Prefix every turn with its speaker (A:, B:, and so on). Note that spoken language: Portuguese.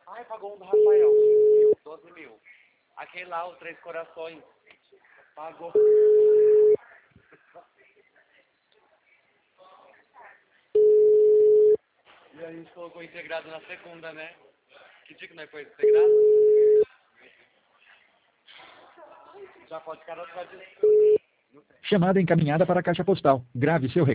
A: Ai, pagou um do Rafael, 15 mil, 12 mil. Aquele lá, o Três Corações, pagou. E a gente colocou integrado na segunda, né? Que dia que nós foi integrado? Já pode ficar outra vez.
B: Chamada encaminhada para a caixa postal. Grave seu recado.